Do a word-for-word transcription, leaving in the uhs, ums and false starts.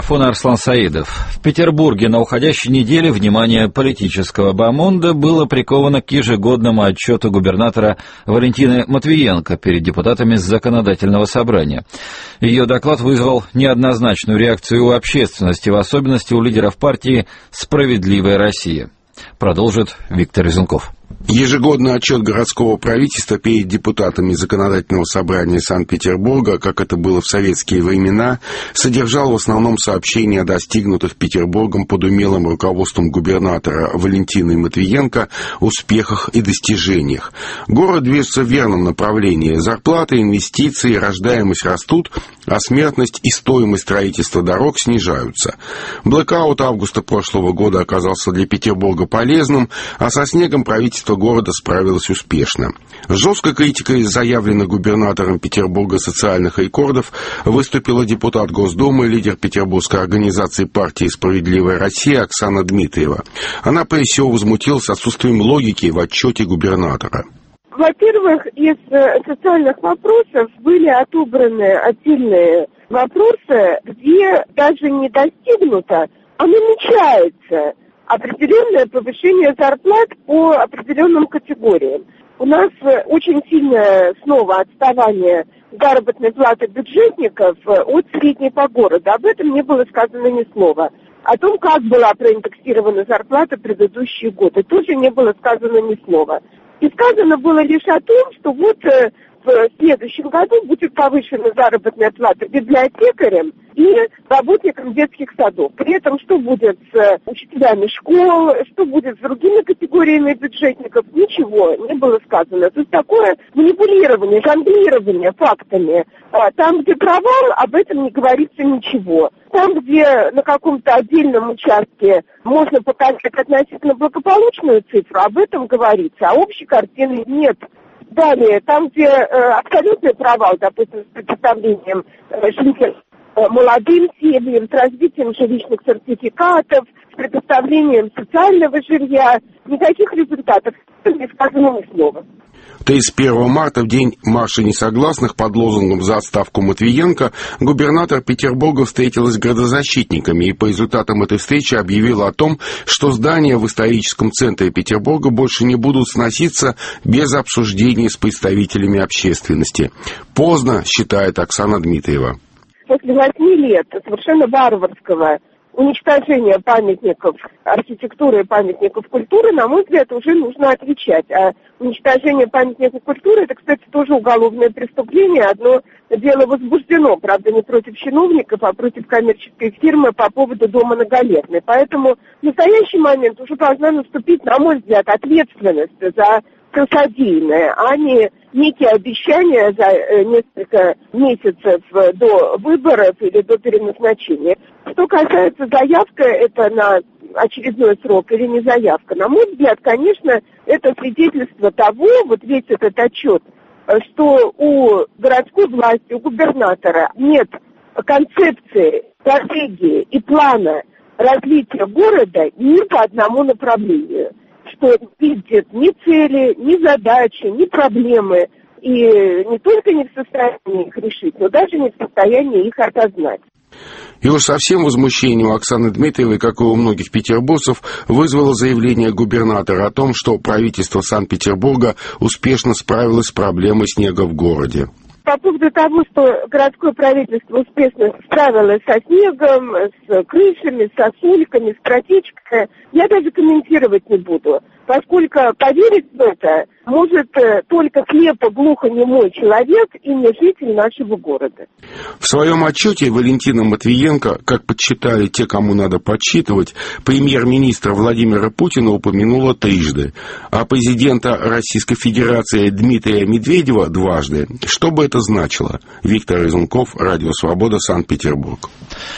микрофона Арслан Саидов. В Петербурге на уходящей неделе внимание политического бомонда было приковано к ежегодному отчету губернатора Валентины Матвиенко перед депутатами Законодательного собрания. Ее доклад вызвал неоднозначную реакцию у общественности, в особенности у лидеров партии «Справедливая Россия». Продолжит Виктор Резунков. Ежегодный отчет городского правительства перед депутатами Законодательного собрания Санкт-Петербурга, как это было в советские времена, содержал в основном сообщения о достигнутых Петербургом под умелым руководством губернатора Валентины Матвиенко успехах и достижениях. Город движется в верном направлении. Зарплаты, инвестиции, рождаемость растут, а смертность и стоимость строительства дорог снижаются. Блэкаут августа прошлого года оказался для Петербурга полезным, а со снегом правительство города справилось успешно. С жесткой критикой заявленных губернатором Петербурга социальных рекордов выступила депутат Госдумы, лидер Петербургской организации партии «Справедливая Россия» Оксана Дмитриева. Она прежде всего возмутилась отсутствием логики в отчете губернатора. Во-первых, из социальных вопросов были отобраны отдельные вопросы, где даже не достигнуто, а намечается определенное повышение зарплат по определенным категориям. У нас очень сильное снова отставание заработной платы бюджетников от средней по городу. Об этом не было сказано ни слова. О том, как была проиндексирована зарплата в предыдущие годы, тоже не было сказано ни слова. И сказано было лишь о том, что вот в следующем году будет повышена заработная плата библиотекарям и работникам детских садов. При этом что будет с учителями школ, что будет с другими категориями бюджетников, ничего не было сказано. То есть такое манипулирование, жонглирование фактами. Там, где провал, об этом не говорится ничего. Там, где на каком-то отдельном участке можно показать относительно благополучную цифру, об этом говорится, а общей картины нет. Далее, там, где э, абсолютный провал, допустим, с предоставлением э, жилья э, молодым семьям, с развитием жилищных сертификатов, с предоставлением социального жилья, никаких результатов не сказано ни слова. тридцать первого марта, в день марша несогласных, под лозунгом «За отставку Матвиенко», губернатор Петербурга встретилась с градозащитниками и по результатам этой встречи объявила о том, что здания в историческом центре Петербурга больше не будут сноситься без обсуждения с представителями общественности. Поздно, считает Оксана Дмитриева. После восьми лет совершенно варварского уничтожения памятников архитектуры и памятников культуры, на мой взгляд, уже нужно отвечать. А уничтожение памятников культуры, это, кстати, тоже уголовное преступление. Одно дело возбуждено, правда, не против чиновников, а против коммерческой фирмы по поводу дома Наголетной. Поэтому в настоящий момент уже должна наступить, на мой взгляд, ответственность за содеянное, а не некие обещания за несколько месяцев до выборов или до переназначения. Что касается заявка, это на очередной срок или не заявка, на мой взгляд, конечно, это свидетельство того, вот весь этот отчет, что у городской власти, у губернатора нет концепции, стратегии и плана развития города ни по одному направлению, что не видит ни цели, ни задачи, ни проблемы, и не только не в состоянии их решить, но даже не в состоянии их осознать. И уж совсем возмущение у Оксаны Дмитриевой, как и у многих петербуржцев, вызвало заявление губернатора о том, что правительство Санкт-Петербурга успешно справилось с проблемой снега в городе. По поводу того, что городское правительство успешно справилось со снегом, с крышами, с сосульками, с протечками, я даже комментировать не буду, поскольку поверить в это может только слепо-глухонемой человек и не житель нашего города. В своем отчете Валентина Матвиенко, как подсчитали те, кому надо подсчитывать, премьер-министра Владимира Путина упомянула трижды, а президента Российской Федерации Дмитрия Медведева дважды. Что бы это значило? Виктор Резунков, Радио Свобода, Санкт-Петербург.